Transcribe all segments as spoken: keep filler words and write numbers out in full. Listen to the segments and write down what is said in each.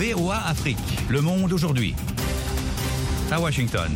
V O A Afrique. Le monde aujourd'hui. À Washington.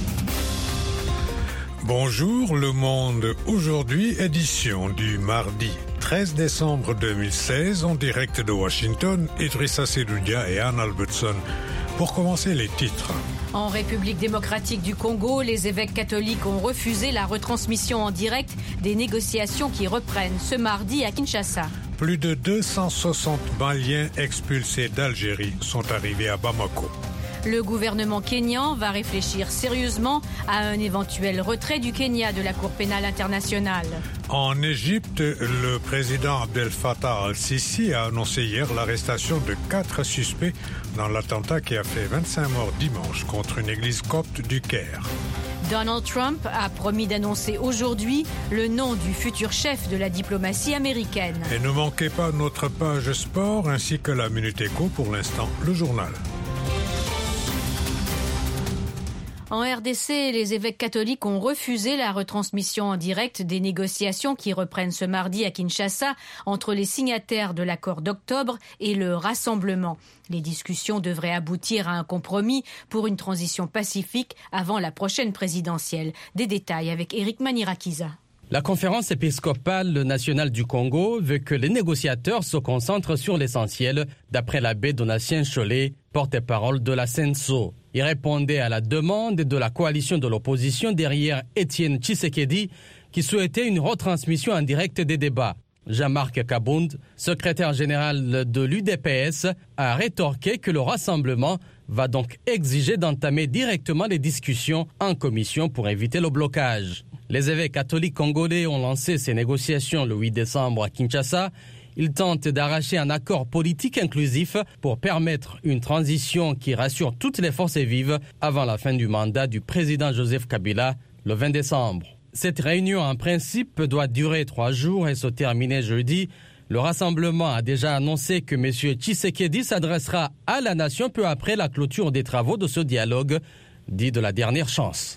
Bonjour, Le Monde aujourd'hui, édition du mardi treize décembre deux mille seize, en direct de Washington, Idrissa Sedoudia et Anne Albertson. Pour commencer, les titres. En République démocratique du Congo, les évêques catholiques ont refusé la retransmission en direct des négociations qui reprennent ce mardi à Kinshasa. Plus de deux cent soixante Maliens expulsés d'Algérie sont arrivés à Bamako. Le gouvernement kényan va réfléchir sérieusement à un éventuel retrait du Kenya de la Cour pénale internationale. En Égypte, le président Abdel Fattah al-Sisi a annoncé hier l'arrestation de quatre suspects dans l'attentat qui a fait vingt-cinq morts dimanche contre une église copte du Caire. Donald Trump a promis d'annoncer aujourd'hui le nom du futur chef de la diplomatie américaine. Et ne manquez pas notre page sport ainsi que la Minute Éco, pour l'instant le journal. En R D C, les évêques catholiques ont refusé la retransmission en direct des négociations qui reprennent ce mardi à Kinshasa entre les signataires de l'accord d'octobre et le Rassemblement. Les discussions devraient aboutir à un compromis pour une transition pacifique avant la prochaine présidentielle. Des détails avec Éric Manirakiza. La conférence épiscopale nationale du Congo veut que les négociateurs se concentrent sur l'essentiel, d'après l'abbé Donatien Cholet, porte-parole de la Senso. Il répondait à la demande de la coalition de l'opposition derrière Étienne Tshisekedi, qui souhaitait une retransmission en direct des débats. Jean-Marc Kabound, secrétaire général de l'U D P S, a rétorqué que le Rassemblement va donc exiger d'entamer directement les discussions en commission pour éviter le blocage. Les évêques catholiques congolais ont lancé ces négociations le huit décembre à Kinshasa. Ils tentent d'arracher un accord politique inclusif pour permettre une transition qui rassure toutes les forces vives avant la fin du mandat du président Joseph Kabila le vingt décembre. Cette réunion en principe doit durer trois jours et se terminer jeudi. Le Rassemblement a déjà annoncé que M. Tshisekedi s'adressera à la nation peu après la clôture des travaux de ce dialogue, dit de la dernière chance.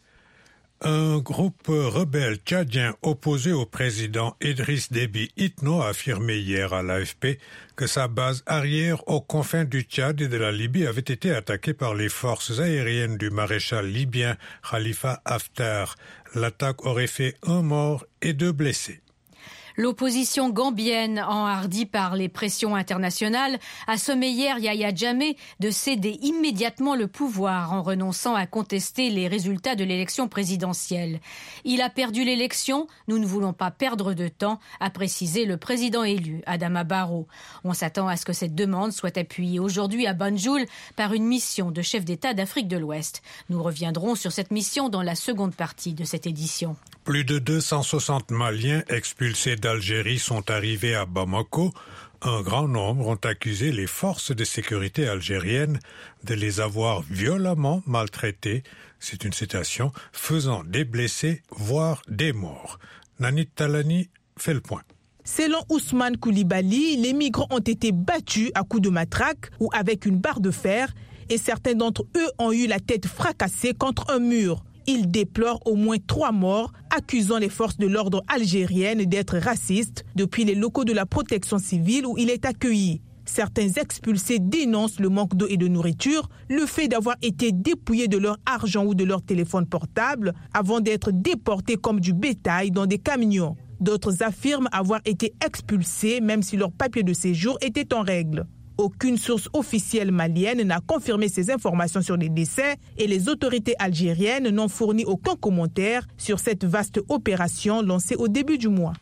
Un groupe rebelle tchadien opposé au président Idriss Déby Itno a affirmé hier à l'A F P que sa base arrière aux confins du Tchad et de la Libye avait été attaquée par les forces aériennes du maréchal libyen Khalifa Haftar. L'attaque aurait fait un mort et deux blessés. L'opposition gambienne, enhardie par les pressions internationales, a sommé hier Yahya Jammeh de céder immédiatement le pouvoir en renonçant à contester les résultats de l'élection présidentielle. Il a perdu l'élection, nous ne voulons pas perdre de temps, a précisé le président élu, Adama Barrow. On s'attend à ce que cette demande soit appuyée aujourd'hui à Banjul par une mission de chef d'État d'Afrique de l'Ouest. Nous reviendrons sur cette mission dans la seconde partie de cette édition. Plus de deux cent soixante Maliens expulsés d'Algérie sont arrivés à Bamako. Un grand nombre ont accusé les forces de sécurité algériennes de les avoir violemment maltraités, c'est une citation, faisant des blessés, voire des morts. Nanit Talani fait le point. Selon Ousmane Koulibaly, les migrants ont été battus à coups de matraque ou avec une barre de fer et certains d'entre eux ont eu la tête fracassée contre un mur. Il déplore au moins trois morts, accusant les forces de l'ordre algériennes d'être racistes depuis les locaux de la protection civile où il est accueilli. Certains expulsés dénoncent le manque d'eau et de nourriture, le fait d'avoir été dépouillés de leur argent ou de leur téléphone portable avant d'être déportés comme du bétail dans des camions. D'autres affirment avoir été expulsés même si leur papier de séjour était en règle. Aucune source officielle malienne n'a confirmé ces informations sur les décès et les autorités algériennes n'ont fourni aucun commentaire sur cette vaste opération lancée au début du mois.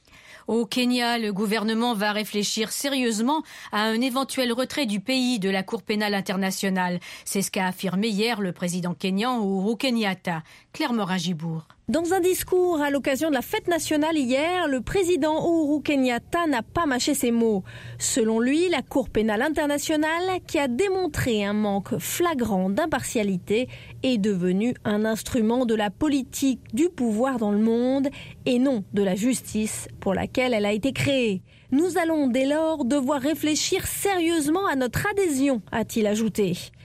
Au Kenya, le gouvernement va réfléchir sérieusement à un éventuel retrait du pays de la Cour pénale internationale. C'est ce qu'a affirmé hier le président kényan Uhuru Kenyatta. Claire Morin-Gibour. Dans un discours à l'occasion de la fête nationale hier, le président Uhuru Kenyatta n'a pas mâché ses mots. Selon lui, la Cour pénale internationale, qui a démontré un manque flagrant d'impartialité, est devenue un instrument de la politique du pouvoir dans le monde et non de la justice pour laquelle elle a été créée. Nous allons dès lors devoir réfléchir sérieusement à notre adhésion, a-t-il ajouté.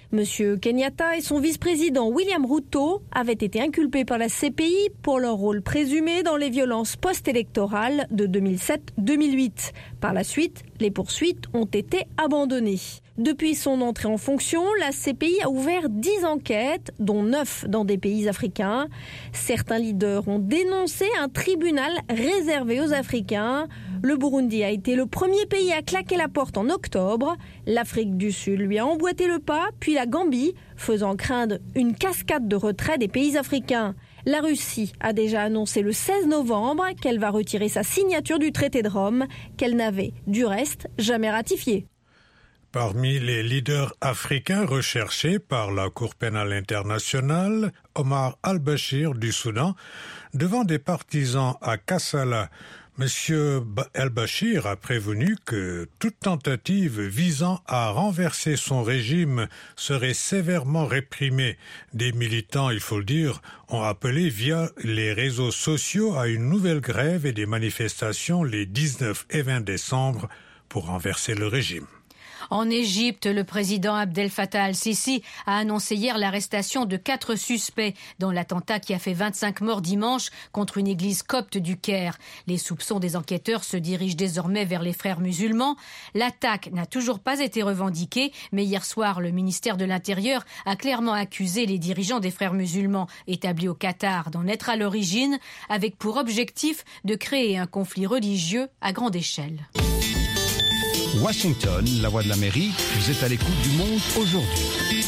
Monsieur Kenyatta et son vice-président William Ruto avaient été inculpés par la C P I pour leur rôle présumé dans les violences post-électorales de deux mille sept deux mille huit. Par la suite, les poursuites ont été abandonnées. Depuis son entrée en fonction, la C P I a ouvert dix enquêtes, dont neuf dans des pays africains. Certains leaders ont dénoncé un tribunal réservé aux Africains. Le Burundi a été le premier pays à claquer la porte en octobre. L'Afrique du Sud lui a emboîté le pas, puis la Gambie, faisant craindre une cascade de retrait des pays africains. La Russie a déjà annoncé le seize novembre qu'elle va retirer sa signature du traité de Rome, qu'elle n'avait, du reste, jamais ratifié. Parmi les leaders africains recherchés par la Cour pénale internationale, Omar al-Bashir du Soudan, devant des partisans à Kassala, M. al-Bashir a prévenu que toute tentative visant à renverser son régime serait sévèrement réprimée. Des militants, il faut le dire, ont appelé via les réseaux sociaux à une nouvelle grève et des manifestations les dix-neuf et vingt décembre pour renverser le régime. En Égypte, le président Abdel Fattah al-Sisi a annoncé hier l'arrestation de quatre suspects dans l'attentat qui a fait vingt-cinq morts dimanche contre une église copte du Caire. Les soupçons des enquêteurs se dirigent désormais vers les frères musulmans. L'attaque n'a toujours pas été revendiquée, mais hier soir, le ministère de l'Intérieur a clairement accusé les dirigeants des frères musulmans établis au Qatar d'en être à l'origine, avec pour objectif de créer un conflit religieux à grande échelle. Washington, la voix de l'Amérique, vous êtes à l'écoute du monde aujourd'hui.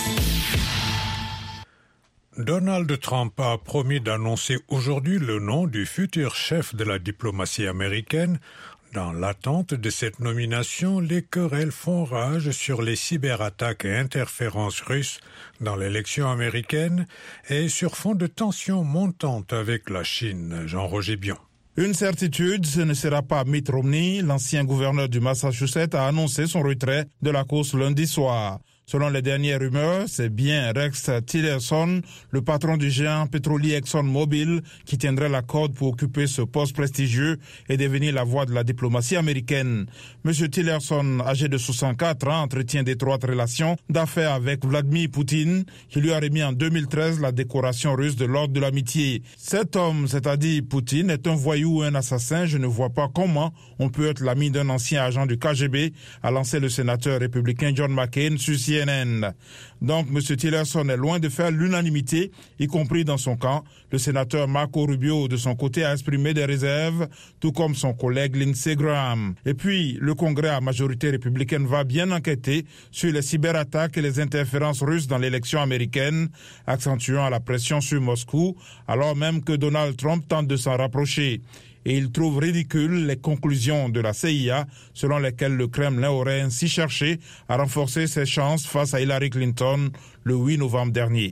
Donald Trump a promis d'annoncer aujourd'hui le nom du futur chef de la diplomatie américaine. Dans l'attente de cette nomination, les querelles font rage sur les cyberattaques et interférences russes dans l'élection américaine et sur fond de tensions montantes avec la Chine. Jean-Roger Bion. Une certitude, ce ne sera pas Mitt Romney. L'ancien gouverneur du Massachusetts a annoncé son retrait de la course lundi soir. Selon les dernières rumeurs, c'est bien Rex Tillerson, le patron du géant pétrolier ExxonMobil, qui tiendrait la corde pour occuper ce poste prestigieux et devenir la voix de la diplomatie américaine. Monsieur Tillerson, âgé de soixante-quatre ans, entretient d'étroites relations d'affaires avec Vladimir Poutine, qui lui a remis en deux mille treize la décoration russe de l'ordre de l'amitié. Cet homme, c'est-à-dire Poutine, est un voyou ou un assassin. Je ne vois pas comment on peut être l'ami d'un ancien agent du K G B, a lancé le sénateur républicain John McCain sur C N N. Donc, M. Tillerson est loin de faire l'unanimité, y compris dans son camp. Le sénateur Marco Rubio, de son côté, a exprimé des réserves, tout comme son collègue Lindsey Graham. Et puis, le Congrès à majorité républicaine va bien enquêter sur les cyberattaques et les interférences russes dans l'élection américaine, accentuant la pression sur Moscou, alors même que Donald Trump tente de s'en rapprocher. Et il trouve ridicule les conclusions de la C I A selon lesquelles le Kremlin aurait ainsi cherché à renforcer ses chances face à Hillary Clinton le huit novembre dernier.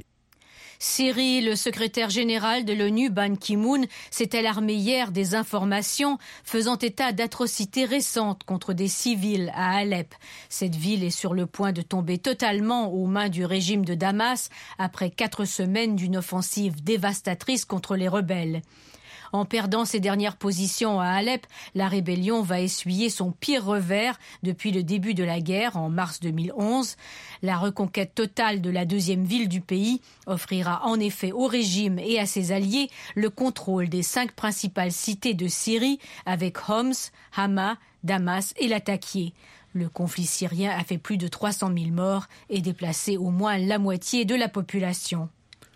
Syrie, le secrétaire général de l'ONU, Ban Ki-moon, s'est alarmé hier des informations faisant état d'atrocités récentes contre des civils à Alep. Cette ville est sur le point de tomber totalement aux mains du régime de Damas après quatre semaines d'une offensive dévastatrice contre les rebelles. En perdant ses dernières positions à Alep, la rébellion va essuyer son pire revers depuis le début de la guerre en mars deux mille onze. La reconquête totale de la deuxième ville du pays offrira en effet au régime et à ses alliés le contrôle des cinq principales cités de Syrie avec Homs, Hama, Damas et Latakia. Le conflit syrien a fait plus de trois cent mille morts et déplacé au moins la moitié de la population.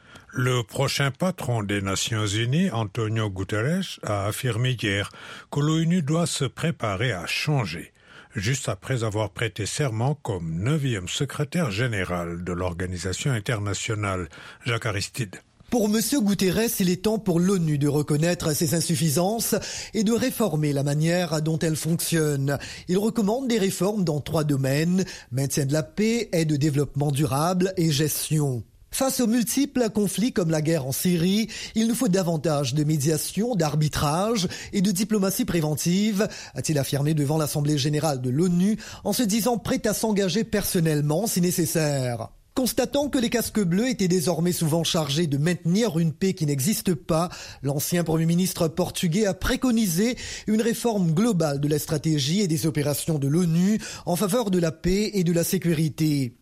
Le prochain patron des Nations Unies, Antonio Guterres, a affirmé hier que l'ONU doit se préparer à changer, juste après avoir prêté serment comme neuvième secrétaire général de l'organisation internationale. Jacques Aristide. Pour M. Guterres, il est temps pour l'ONU de reconnaître ses insuffisances et de réformer la manière dont elle fonctionne. Il recommande des réformes dans trois domaines, maintien de la paix, aide au développement durable et gestion. Face aux multiples conflits comme la guerre en Syrie, il nous faut davantage de médiation, d'arbitrage et de diplomatie préventive, a-t-il affirmé devant l'Assemblée générale de l'ONU en se disant prêt à s'engager personnellement si nécessaire. Constatant que les casques bleus étaient désormais souvent chargés de maintenir une paix qui n'existe pas, l'ancien Premier ministre portugais a préconisé une réforme globale de la stratégie et des opérations de l'ONU en faveur de la paix et de la sécurité.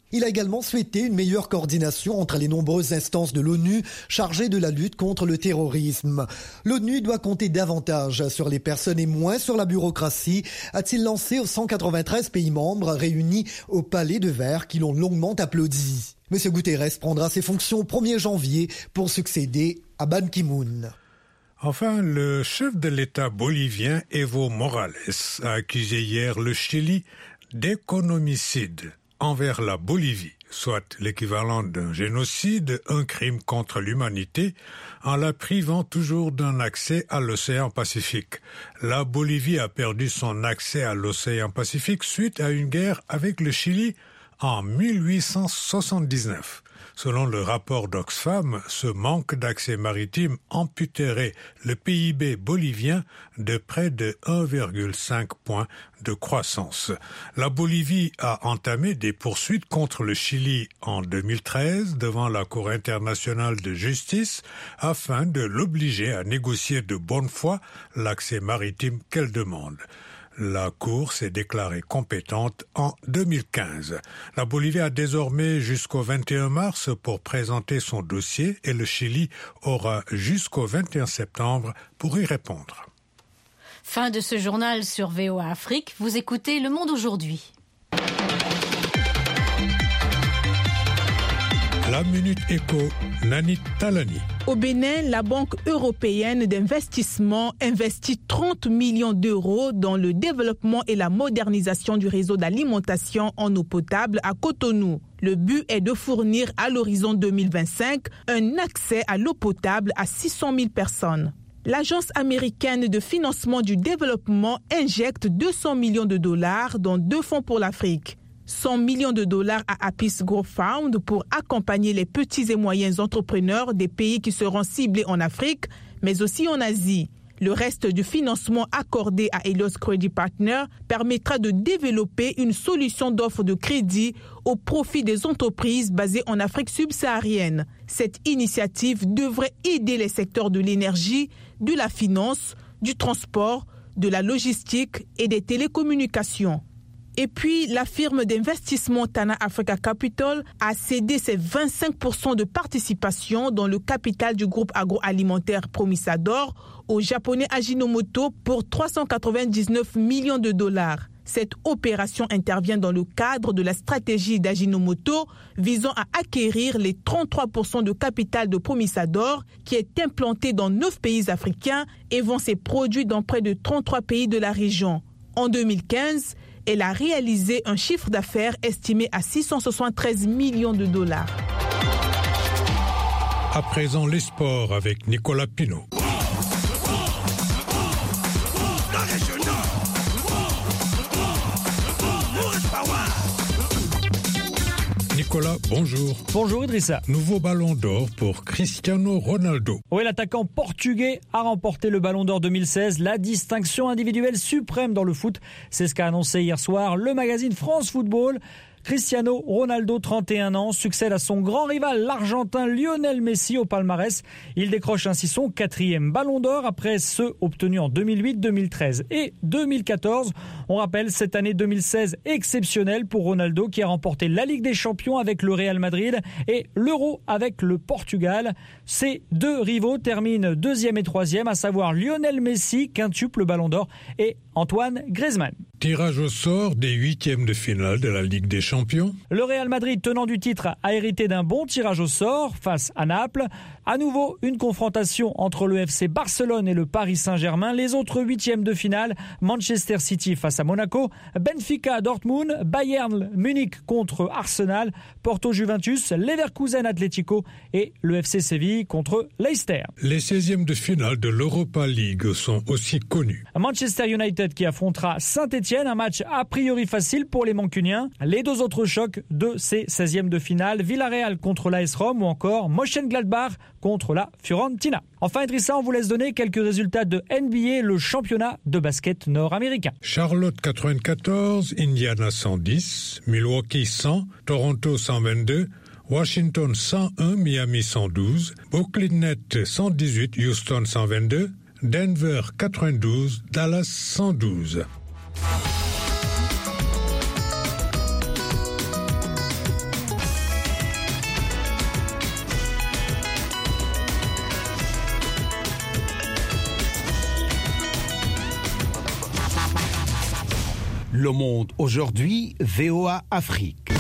Il a également souhaité une meilleure coordination entre les nombreuses instances de l'ONU chargées de la lutte contre le terrorisme. L'ONU doit compter davantage sur les personnes et moins sur la bureaucratie, a-t-il lancé aux cent quatre-vingt-treize pays membres réunis au Palais de Verre qui l'ont longuement applaudi. M. Guterres prendra ses fonctions au premier janvier pour succéder à Ban Ki-moon. Enfin, le chef de l'État bolivien, Evo Morales, a accusé hier le Chili d'économicide envers la Bolivie, soit l'équivalent d'un génocide, un crime contre l'humanité, en la privant toujours d'un accès à l'océan Pacifique. La Bolivie a perdu son accès à l'océan Pacifique suite à une guerre avec le Chili en mille huit cent soixante-dix-neuf. Selon le rapport d'Oxfam, ce manque d'accès maritime amputerait le P I B bolivien de près de un virgule cinq point de croissance. La Bolivie a entamé des poursuites contre le Chili en deux mille treize devant la Cour internationale de justice afin de l'obliger à négocier de bonne foi l'accès maritime qu'elle demande. La Cour s'est déclarée compétente en deux mille quinze. La Bolivie a désormais jusqu'au vingt et un mars pour présenter son dossier et le Chili aura jusqu'au vingt et un septembre pour y répondre. Fin de ce journal sur V O A Afrique. Vous écoutez Le Monde aujourd'hui. La Minute Éco, Nani Talani. Au Bénin, la Banque européenne d'investissement investit trente millions d'euros dans le développement et la modernisation du réseau d'alimentation en eau potable à Cotonou. Le but est de fournir à l'horizon deux mille vingt-cinq un accès à l'eau potable à six cent mille personnes. L'Agence américaine de financement du développement injecte deux cents millions de dollars dans deux fonds pour l'Afrique. cent millions de dollars à Apis Growth Fund pour accompagner les petits et moyens entrepreneurs des pays qui seront ciblés en Afrique, mais aussi en Asie. Le reste du financement accordé à Helios Credit Partners permettra de développer une solution d'offre de crédit au profit des entreprises basées en Afrique subsaharienne. Cette initiative devrait aider les secteurs de l'énergie, de la finance, du transport, de la logistique et des télécommunications. Et puis, la firme d'investissement Tana Africa Capital a cédé ses vingt-cinq pour cent de participation dans le capital du groupe agroalimentaire Promisador au japonais Ajinomoto pour trois cent quatre-vingt-dix-neuf millions de dollars. Cette opération intervient dans le cadre de la stratégie d'Ajinomoto visant à acquérir les trente-trois pour cent de capital de Promisador qui est implanté dans neuf pays africains et vend ses produits dans près de trente-trois pays de la région. En deux mille quinze, elle a réalisé un chiffre d'affaires estimé à six cent soixante-treize millions de dollars. À présent, les sports avec Nicolas Pinault. Nicolas, bonjour. Bonjour Idrissa. Nouveau ballon d'or pour Cristiano Ronaldo. Oui, l'attaquant portugais a remporté le ballon d'or deux mille seize, la distinction individuelle suprême dans le foot. C'est ce qu'a annoncé hier soir le magazine France Football. Cristiano Ronaldo, trente et un ans, succède à son grand rival, l'Argentin Lionel Messi au palmarès. Il décroche ainsi son quatrième ballon d'or après ceux obtenus en deux mille huit, deux mille treize et deux mille quatorze. On rappelle cette année deux mille seize exceptionnelle pour Ronaldo qui a remporté la Ligue des Champions avec le Real Madrid et l'Euro avec le Portugal. Ces deux rivaux terminent deuxième et troisième, à savoir Lionel Messi, quintuple ballon d'or, et Antoine Griezmann. Tirage au sort des huitièmes de finale de la Ligue des Champions. Le Real Madrid, tenant du titre, a hérité d'un bon tirage au sort face à Naples. À nouveau, une confrontation entre le F C Barcelone et le Paris Saint-Germain. Les autres huitièmes de finale, Manchester City face à Monaco, Benfica Dortmund, Bayern Munich contre Arsenal, Porto Juventus, Leverkusen Atlético et le F C Séville contre Leicester. Les seizièmes de finale de l'Europa League sont aussi connus. Manchester United qui affrontera Saint-Etienne, un match a priori facile pour les Mancuniens. Les deux autres chocs de ces seizièmes de finale, Villarreal contre l'A S Rome ou encore Mönchengladbach contre la Fiorentina. Enfin Idrissa, on vous laisse donner quelques résultats de N B A, le championnat de basket nord-américain. Charlotte quatre-vingt-quatorze, Indiana cent dix, Milwaukee cent, Toronto cent vingt-deux, Washington cent un, Miami cent douze, Brooklyn Nets cent dix-huit, Houston cent vingt-deux, Denver quatre-vingt-douze, Dallas cent douze. Le Monde aujourd'hui, V O A Afrique.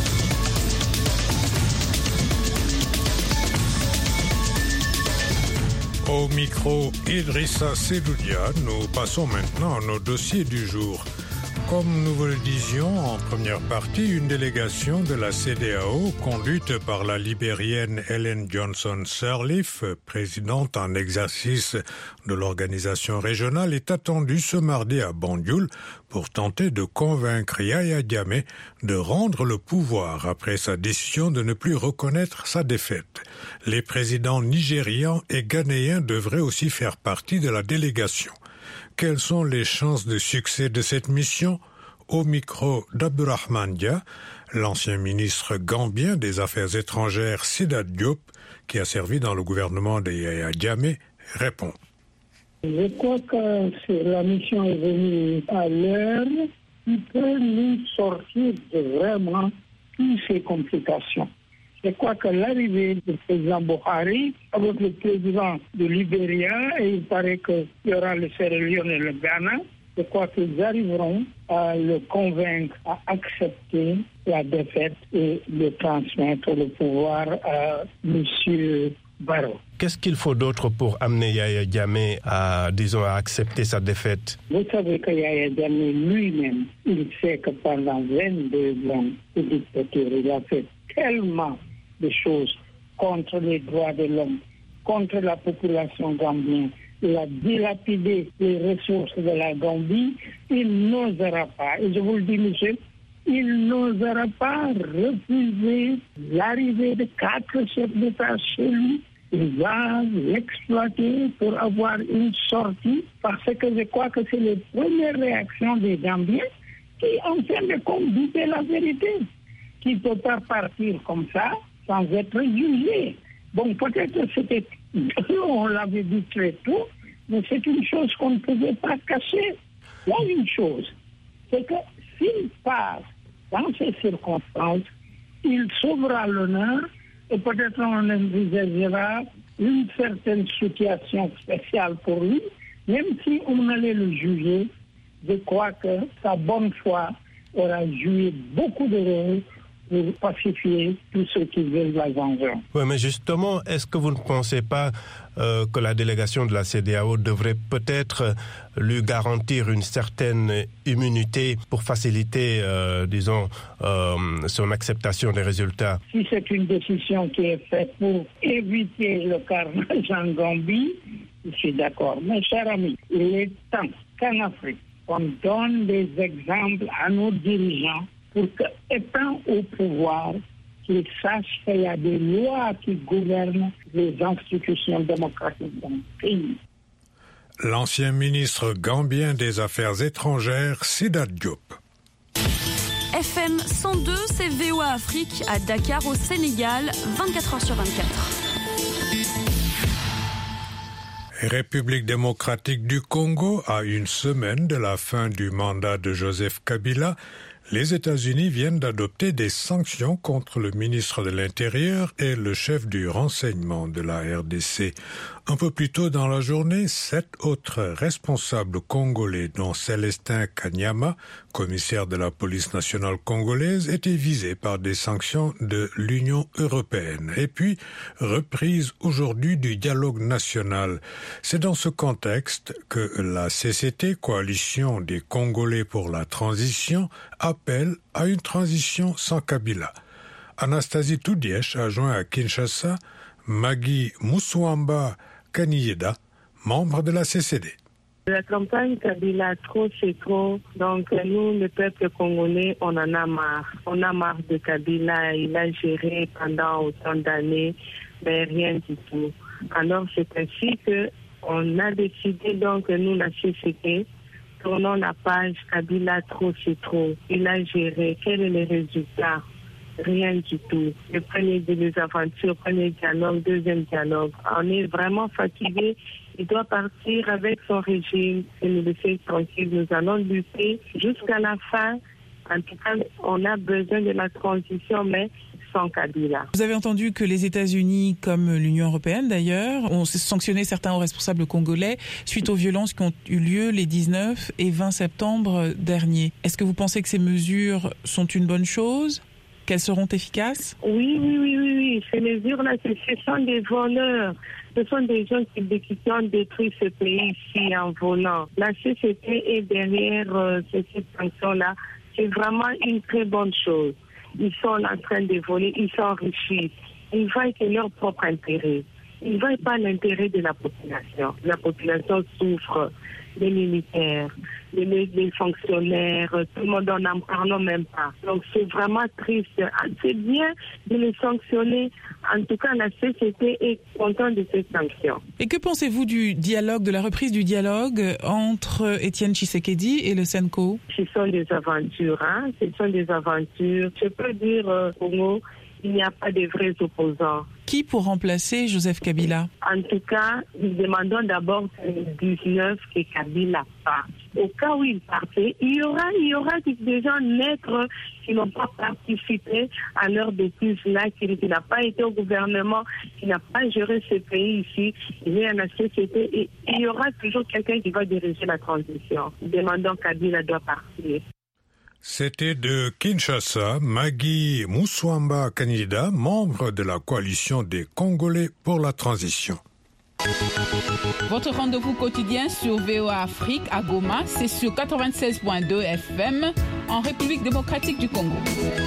Au micro, Idrissa Sedoudia, nous passons maintenant à nos dossiers du jour. Comme nous vous le disions en première partie, une délégation de la C E D E A O, conduite par la Libérienne Ellen Johnson Sirleaf, présidente en exercice de l'organisation régionale, est attendue ce mardi à Banjul pour tenter de convaincre Yahya Jammeh de rendre le pouvoir après sa décision de ne plus reconnaître sa défaite. Les présidents nigérians et ghanéens devraient aussi faire partie de la délégation. Quelles sont les chances de succès de cette mission? Au micro d'Abdourahmane Dia, l'ancien ministre gambien des Affaires étrangères Sidat Diop, qui a servi dans le gouvernement de Yahya Jammeh, répond. Je crois que la mission est venue à l'heure qui peut nous sortir de vraiment toutes ces complications. Je crois que l'arrivée du président Buhari avec le président de Libéria, et il paraît qu'il y aura le Sierra Leone et le Ghana, je crois qu'ils arriveront à le convaincre à accepter la défaite et de transmettre le pouvoir à M. Barrow. Qu'est-ce qu'il faut d'autre pour amener Yahya Jammeh à, disons, à accepter sa défaite? Vous savez que Yahya Jammeh lui-même, il sait que pendant vingt-deux ans de dictature, il a fait tellement de choses contre les droits de l'homme, contre la population gambienne. Il a dilapidé les ressources de la Gambie. Il n'osera pas, et je vous le dis, monsieur, il n'osera pas refuser l'arrivée de quatre chefs d'État chez lui. Il va l'exploiter pour avoir une sortie, parce que je crois que c'est les premières réactions des Gambiens qui, en fin de compte, disaient la vérité, qui ne peut pas partir comme ça sans être jugé. Bon, peut-être que c'était, on l'avait dit très tôt, mais c'est une chose qu'on ne pouvait pas cacher. Il y a une chose, c'est que s'il passe dans ces circonstances, il sauvera l'honneur et peut-être on envisagera une certaine situation spéciale pour lui, même si on allait le juger. Je crois que sa bonne foi aura joué beaucoup de rôle pour pacifier tous ceux qui veulent la vengeance. Oui, mais justement, est-ce que vous ne pensez pas euh, que la délégation de la C E D E A O devrait peut-être lui garantir une certaine immunité pour faciliter, euh, disons, euh, son acceptation des résultats? Si c'est une décision qui est faite pour éviter le carnage en Gambie, je suis d'accord. Mais chers amis, il est temps qu'en Afrique, on donne des exemples à nos dirigeants pour qu'étant au pouvoir, qu'ils sachent qu'il y a des lois qui gouvernent les institutions démocratiques dans le pays. L'ancien ministre gambien des Affaires étrangères, Sidat Diop. F M cent deux, c'est V O A Afrique à Dakar au Sénégal, vingt-quatre heures sur vingt-quatre. République démocratique du Congo, à une semaine de la fin du mandat de Joseph Kabila, les États-Unis viennent d'adopter des sanctions contre le ministre de l'Intérieur et le chef du renseignement de la R D C. Un peu plus tôt dans la journée, sept autres responsables congolais, dont Célestin Kanyama, commissaire de la police nationale congolaise, étaient visés par des sanctions de l'Union européenne. Et puis, reprise aujourd'hui du dialogue national. C'est dans ce contexte que la C C T, Coalition des Congolais pour la transition, appelle à une transition sans Kabila. Anastasie Toudièche a joint à Kinshasa Magui Mousouamba Kaniyeda, membre de la C C D. La campagne Kabila, trop c'est trop. Donc nous, le peuple congolais, on en a marre. On a marre de Kabila. Il a géré pendant autant d'années, mais rien du tout. Alors c'est ainsi que on a décidé, donc nous, la C C T, tournons la page Kabila, trop c'est trop. Il a géré. Quels sont les résultats? Rien du tout. Le premier des aventures, premier dialogue, deuxième dialogue. On est vraiment fatigué. Il doit partir avec son régime et nous laisser tranquille. Nous allons lutter jusqu'à la fin. En tout cas, on a besoin de la transition, mais sans Kabila. Vous avez entendu que les États-Unis, comme l'Union européenne d'ailleurs, ont sanctionné certains hauts responsables congolais suite aux violences qui ont eu lieu les dix-neuf et vingt septembre dernier. Est-ce que vous pensez que ces mesures sont une bonne chose ? Qu'elles seront efficaces ? Oui, oui, oui, oui, oui. Ces mesures-là, ce sont des voleurs. Ce sont des gens qui, qui ont détruit ce pays-ci en volant. La C C T est derrière euh, cette sanction-là. C'est vraiment une très bonne chose. Ils sont en train de voler, ils s'enrichissent. Ils voient que leur propre intérêt. Ils ne voient pas l'intérêt de la population. La population souffre, les militaires, les, les fonctionnaires, tout le monde n'en parle même pas. Donc c'est vraiment triste. C'est bien de les sanctionner. En tout cas, la C C T est contente de ces sanctions. Et que pensez-vous du dialogue, de la reprise du dialogue entre Étienne Tshisekedi et le Senko ? Ce sont des aventures, hein. Ce sont des aventures. Je peux dire, euh, Congo, il n'y a pas de vrais opposants. Qui pour remplacer Joseph Kabila ? En tout cas, nous demandons d'abord que le dix-neuf que Kabila parte. Au cas où il partait, il y aura, il y aura des gens naîtres qui n'ont pas participé à leur bêtise-là, qui, qui n'a pas été au gouvernement, qui n'a pas géré ce pays ici. Il est à la société et il y aura toujours quelqu'un qui va diriger la transition. Demandons Kabila doit partir. C'était de Kinshasa, Maggie Mouswamba Kanida, membre de la coalition des Congolais pour la transition. Votre rendez-vous quotidien sur V O A Afrique à Goma, c'est sur quatre-vingt-seize virgule deux F M en République démocratique du Congo.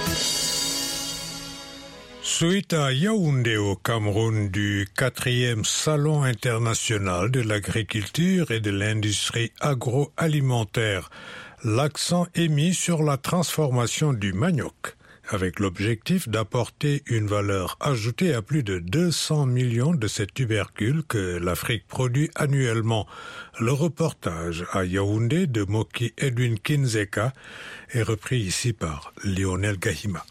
Suite à Yaoundé au Cameroun du quatrième Salon international de l'agriculture et de l'industrie agroalimentaire, l'accent est mis sur la transformation du manioc, avec l'objectif d'apporter une valeur ajoutée à plus de deux cents millions de ces tubercules que l'Afrique produit annuellement. Le reportage à Yaoundé de Moki Edwin Kinzeka est repris ici par Lionel Gahima.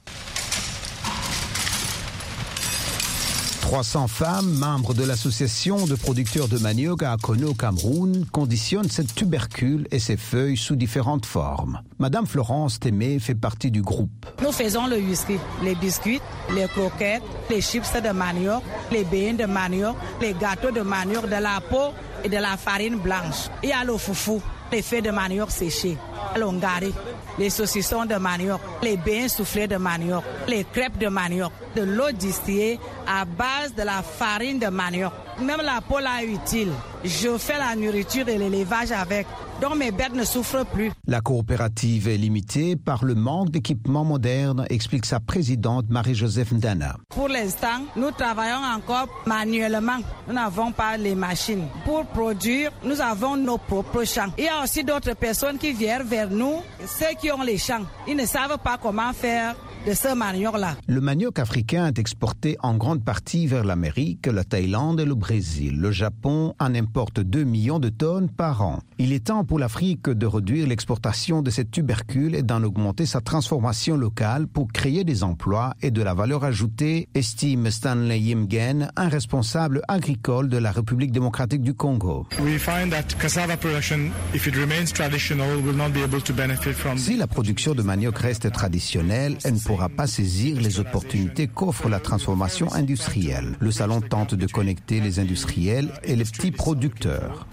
trois cents femmes, membres de l'association de producteurs de manioc à Akono au Cameroun, conditionnent cette tubercule et ses feuilles sous différentes formes. Madame Florence Témé fait partie du groupe. Nous faisons le whisky, les biscuits, les croquettes, les chips de manioc, les bains de manioc, les gâteaux de manioc, de la peau et de la farine blanche. Il y a le foufou, les feuilles de manioc séchées, l'ongari, les saucissons de manioc, les bains soufflés de manioc, les crêpes de manioc, de l'eau distillée à base de la farine de manioc. Même la peau là est utile. Je fais la nourriture et l'élevage avec, donc mes bêtes ne souffrent plus. La coopérative est limitée par le manque d'équipements modernes, explique sa présidente Marie-Joseph Ndana. Pour l'instant, nous travaillons encore manuellement. Nous n'avons pas les machines. Pour produire, nous avons nos propres champs. Il y a aussi d'autres personnes qui viennent vers nous, ceux qui ont les champs. Ils ne savent pas comment faire de ce manioc-là. Le manioc africain est exporté en grande partie vers l'Amérique, la Thaïlande et le Brésil. Le Japon en importe deux millions de tonnes par an. Il est temps pour l'Afrique de réduire l'exportation de cette tubercule et d'en augmenter sa transformation locale pour créer des emplois et de la valeur ajoutée, estime Stanley Yimgen, un responsable agricole de la République démocratique du Congo. Si la production de manioc reste traditionnelle, elle ne pourra pas saisir les opportunités qu'offre la transformation industrielle. Le salon tente de connecter les industriels et les petits producteurs.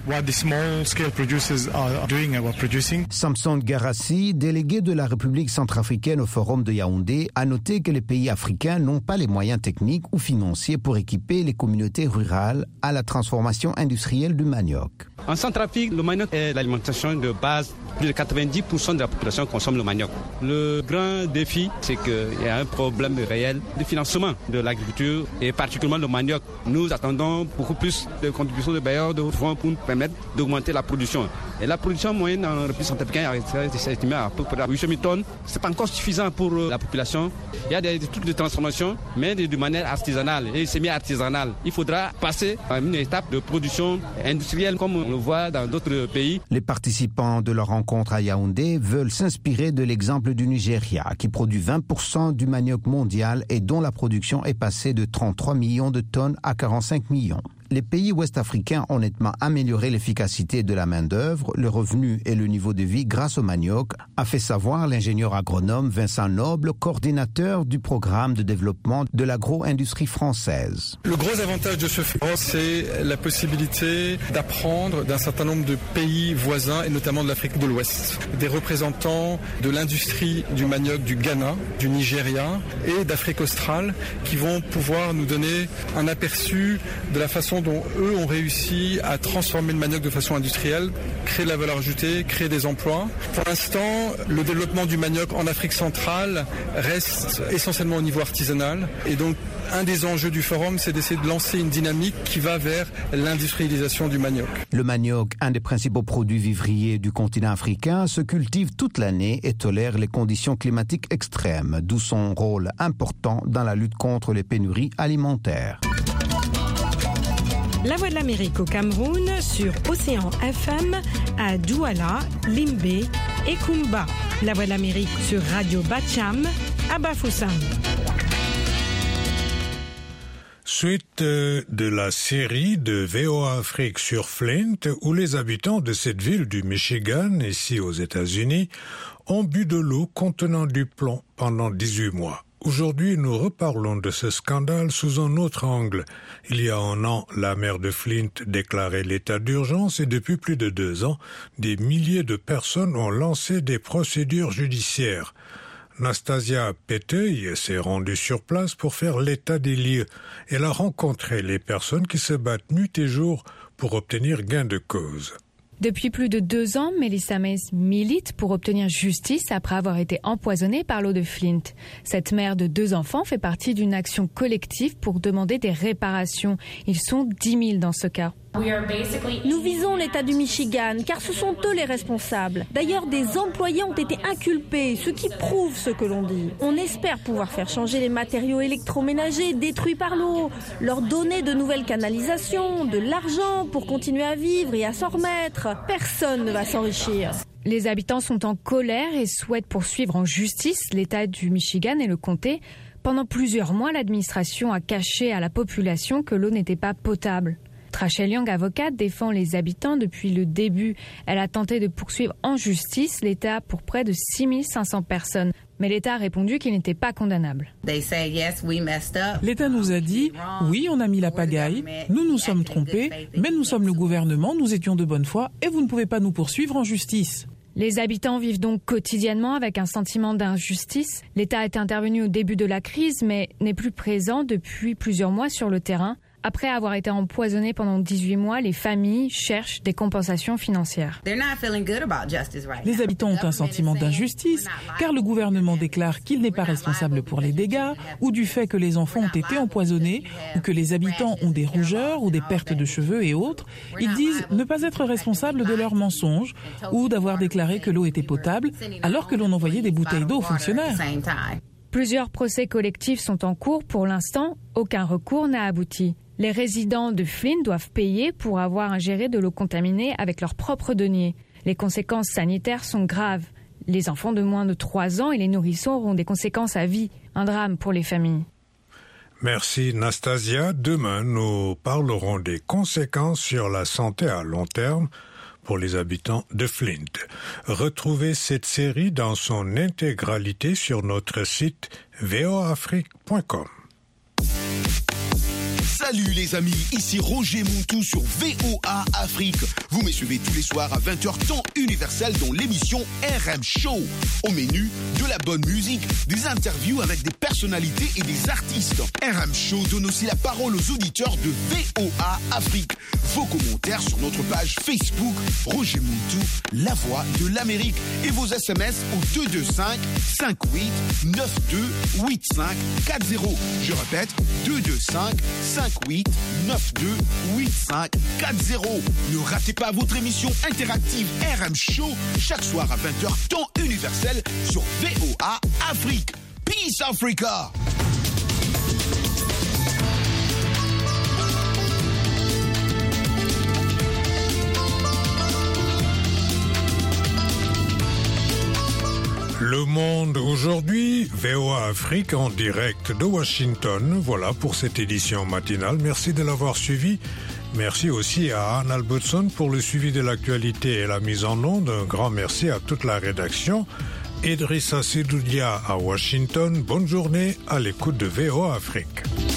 Samson Garassi, délégué de la République centrafricaine au Forum de Yaoundé, a noté que les pays africains n'ont pas les moyens techniques ou financiers pour équiper les communautés rurales à la transformation industrielle du manioc. En Centrafrique, le manioc est l'alimentation de base. Plus de quatre-vingt-dix pour cent de la population consomme le manioc. Le grand défi, c'est qu'il y a un problème réel de financement de l'agriculture et particulièrement le manioc. Nous attendons beaucoup plus de contributions de bailleurs de fonds pour nous permettre d'augmenter la production. Et la production moyenne en République centrafricaine est estimée à peu près à huit cents mille tonnes. Ce n'est pas encore suffisant pour la population. Il y a des, des trucs de transformation, mais de, de manière artisanale et semi-artisanale. Il faudra passer à une étape de production industrielle comme on le voit dans d'autres pays. Les participants de la rencontre à Yaoundé veulent s'inspirer de l'exemple du Nigeria, qui produit vingt pour cent du manioc mondial et dont la production est passée de trente-trois millions de tonnes à quarante-cinq millions. les pays ouest-africains ont nettement amélioré l'efficacité de la main-d'œuvre, le revenu et le niveau de vie grâce au manioc, a fait savoir l'ingénieur agronome Vincent Noble, coordinateur du programme de développement de l'agro-industrie française. Le gros avantage de ce forum, c'est la possibilité d'apprendre d'un certain nombre de pays voisins et notamment de l'Afrique de l'Ouest. Des représentants de l'industrie du manioc du Ghana, du Nigeria et d'Afrique australe qui vont pouvoir nous donner un aperçu de la façon dont eux ont réussi à transformer le manioc de façon industrielle, créer de la valeur ajoutée, créer des emplois. Pour l'instant, le développement du manioc en Afrique centrale reste essentiellement au niveau artisanal et donc un des enjeux du forum, c'est d'essayer de lancer une dynamique qui va vers l'industrialisation du manioc. Le manioc, un des principaux produits vivriers du continent africain, se cultive toute l'année et tolère les conditions climatiques extrêmes, d'où son rôle important dans la lutte contre les pénuries alimentaires. La Voix de l'Amérique au Cameroun sur Océan F M à Douala, Limbé et Kumba. La Voix de l'Amérique sur Radio Bacham à Bafoussam. Suite de la série de V O A Afrique sur Flint, où les habitants de cette ville du Michigan, ici aux États-Unis, ont bu de l'eau contenant du plomb pendant dix-huit mois. Aujourd'hui, nous reparlons de ce scandale sous un autre angle. Il y a un an, la maire de Flint déclarait l'état d'urgence et depuis plus de deux ans, des milliers de personnes ont lancé des procédures judiciaires. Nastasia Peteuil s'est rendue sur place pour faire l'état des lieux. Elle a rencontré les personnes qui se battent nuit et jour pour obtenir gain de cause. Depuis plus de deux ans, Melissa Mays milite pour obtenir justice après avoir été empoisonnée par l'eau de Flint. Cette mère de deux enfants fait partie d'une action collective pour demander des réparations. Ils sont dix mille dans ce cas. Nous visons l'État du Michigan, car ce sont eux les responsables. D'ailleurs, des employés ont été inculpés, ce qui prouve ce que l'on dit. On espère pouvoir faire changer les matériaux électroménagers détruits par l'eau, leur donner de nouvelles canalisations, de l'argent pour continuer à vivre et à s'en remettre. Personne ne va s'enrichir. Les habitants sont en colère et souhaitent poursuivre en justice l'État du Michigan et le comté. Pendant plusieurs mois, l'administration a caché à la population que l'eau n'était pas potable. Rachel Young, avocate, défend les habitants depuis le début. Elle a tenté de poursuivre en justice l'État pour près de six mille cinq cents « Mais l'État a répondu qu'il n'était pas condamnable. L'État nous a dit « Oui, on a mis la pagaille, nous nous sommes trompés, mais nous sommes le gouvernement, nous étions de bonne foi et vous ne pouvez pas nous poursuivre en justice. » Les habitants vivent donc quotidiennement avec un sentiment d'injustice. L'État est intervenu au début de la crise, mais n'est plus présent depuis plusieurs mois sur le terrain. Après avoir été empoisonnés pendant dix-huit mois, les familles cherchent des compensations financières. Les habitants ont un sentiment d'injustice, car le gouvernement déclare qu'il n'est pas responsable pour les dégâts, ou du fait que les enfants ont été empoisonnés, ou que les habitants ont des rougeurs ou des pertes de cheveux et autres. Ils disent ne pas être responsables de leurs mensonges, ou d'avoir déclaré que l'eau était potable, alors que l'on envoyait des bouteilles d'eau aux fonctionnaires. Plusieurs procès collectifs sont en cours. Pour l'instant, aucun recours n'a abouti. Les résidents de Flint doivent payer pour avoir ingéré de l'eau contaminée avec leurs propres deniers. Les conséquences sanitaires sont graves. Les enfants de moins de trois ans et les nourrissons auront des conséquences à vie. Un drame pour les familles. Merci Nastasia. Demain, nous parlerons des conséquences sur la santé à long terme pour les habitants de Flint. Retrouvez cette série dans son intégralité sur notre site v o a afrique point com. Salut les amis, ici Roger Montou sur V O A Afrique. Vous me suivez tous les soirs à vingt heures temps universel dans l'émission R M Show. Au menu, de la bonne musique, des interviews avec des personnalités et des artistes. R M Show donne aussi la parole aux auditeurs de V O A Afrique. Vos commentaires sur notre page Facebook Roger Montou, la voix de l'Amérique. Et vos S M S au deux deux cinq, cinq huit, neuf deux, huit cinq quatre zéro. Je répète, deux deux cinq, cinq huit, neuf deux, huit cinq quatre zéro. Ne ratez pas votre émission interactive R M Show chaque soir à vingt heures temps universel sur V O A Afrique. Peace Africa! Le Monde aujourd'hui, V O A Afrique en direct de Washington. Voilà pour cette édition matinale. Merci de l'avoir suivi Merci aussi à Anne Albertson pour le suivi de l'actualité et la mise en onde. Un grand merci à toute la rédaction. Idrissa Sidoudia à Washington. Bonne journée à l'écoute de V O A Afrique.